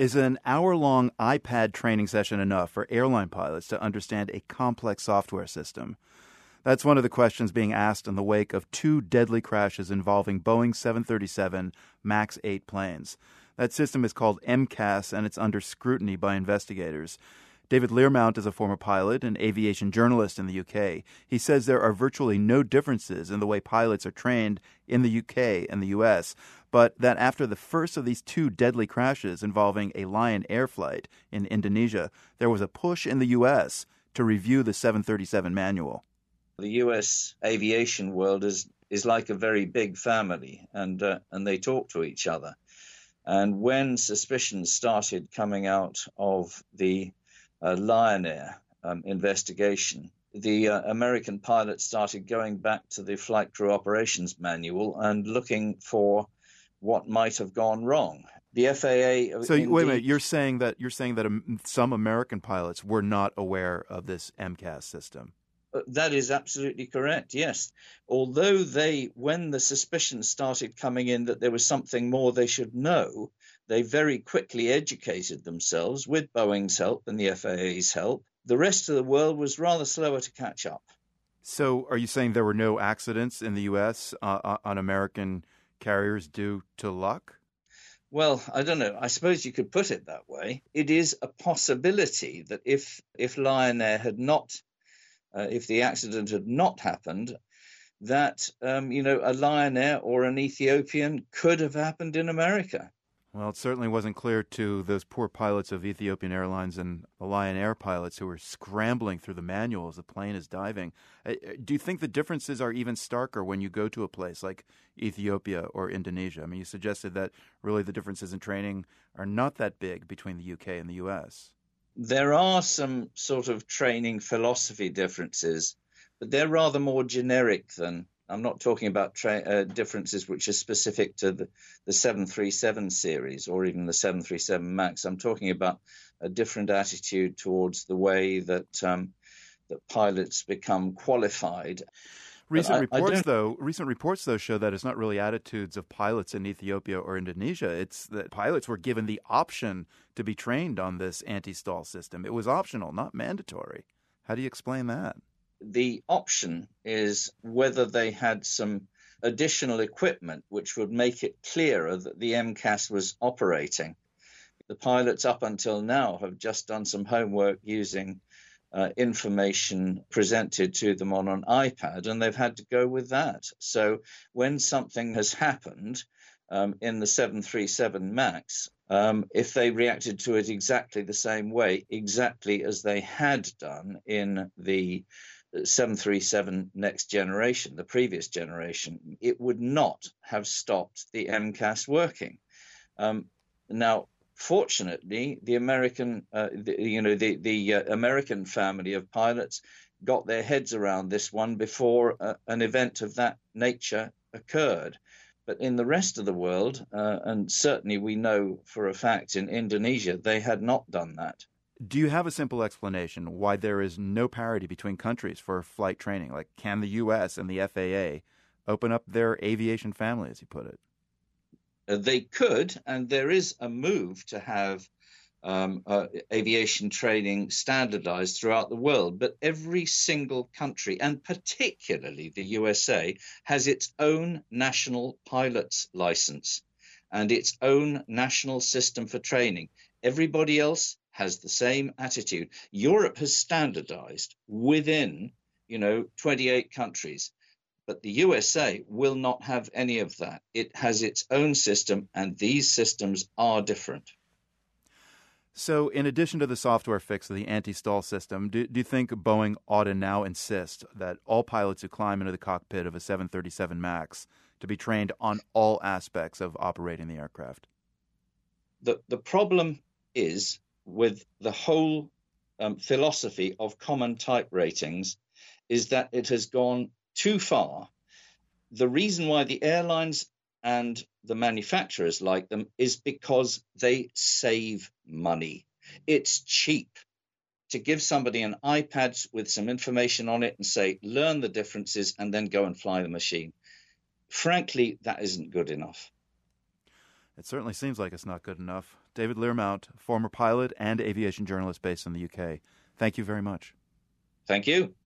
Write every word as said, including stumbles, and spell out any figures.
Is an hour-long iPad training session enough for airline pilots to understand a complex software system? That's one of the questions being asked in the wake of two deadly crashes involving Boeing seven thirty-seven MAX eight planes. That system is called M C A S, and it's under scrutiny by investigators. David Learmount is a former pilot and aviation journalist in the U K. He says there are virtually no differences in the way pilots are trained in the U K and the U S, but that after the first of these two deadly crashes involving a Lion Air flight in Indonesia, there was a push in the U S to review the seven thirty-seven manual. The U S aviation world is is like a very big family, and uh, and they talk to each other. And when suspicions started coming out of the uh, Lion Air um, investigation, the uh, American pilots started going back to the flight crew operations manual and looking for what might have gone wrong. The F A A. So indeed, wait a minute, you're saying that you're saying that um, some American pilots were not aware of this M C A S system. That is absolutely correct, yes. Although they, when the suspicion started coming in that there was something more they should know, they very quickly educated themselves with Boeing's help and the F A A's help. The rest of the world was rather slower to catch up. So are you saying there were no accidents in the U S uh, on American carriers due to luck? Well, I don't know. I suppose you could put it that way. It is a possibility that if if Lion Air had not Uh, if the accident had not happened, that, um, you know, a Lion Air or an Ethiopian could have happened in America. Well, it certainly wasn't clear to those poor pilots of Ethiopian Airlines and the Lion Air pilots who were scrambling through the manual as the plane is diving. Uh, do you think the differences are even starker when you go to a place like Ethiopia or Indonesia? I mean, you suggested that really the differences in training are not that big between the U K and the U S. There are some sort of training philosophy differences, but they're rather more generic than, I'm not talking about tra- uh, differences which are specific to the, the seven thirty-seven series or even the seven thirty-seven MAX. I'm talking about a different attitude towards the way that um, that pilots become qualified. Recent I, reports, I though, recent reports though show that it's not really attitudes of pilots in Ethiopia or Indonesia. It's that pilots were given the option to be trained on this anti-stall system. It was optional, not mandatory. How do you explain that? The option is whether they had some additional equipment which would make it clearer that the M C A S was operating. The pilots up until now have just done some homework using Uh, information presented to them on an iPad, and they've had to go with that. So when something has happened um, in the seven thirty-seven MAX, um, if they reacted to it exactly the same way, exactly as they had done in the seven thirty-seven next generation, the previous generation, it would not have stopped the M C A S working. Um, now, Fortunately, the American, uh, the, you know, the the uh, American family of pilots got their heads around this one before uh, an event of that nature occurred. But in the rest of the world, uh, and certainly we know for a fact in Indonesia, they had not done that. Do you have a simple explanation why there is no parity between countries for flight training? Like, can the U S and the F A A open up their aviation family, as you put it? They could, and there is a move to have um, uh, aviation training standardized throughout the world. But every single country, and particularly the U S A, has its own national pilot's license and its own national system for training. Everybody else has the same attitude. Europe has standardized within, you know, twenty-eight countries. But the U S A will not have any of that. It has its own system, and these systems are different. So in addition to the software fix of the anti-stall system, do, do you think Boeing ought to now insist that all pilots who climb into the cockpit of a seven thirty-seven MAX to be trained on all aspects of operating the aircraft? The, the problem is with the whole um, philosophy of common type ratings is that it has gone too far. The reason why the airlines and the manufacturers like them is because they save money. It's cheap to give somebody an iPad with some information on it and say, learn the differences and then go and fly the machine. Frankly, that isn't good enough. It certainly seems like it's not good enough. David Learmount, former pilot and aviation journalist based in the U K. Thank you very much. Thank you.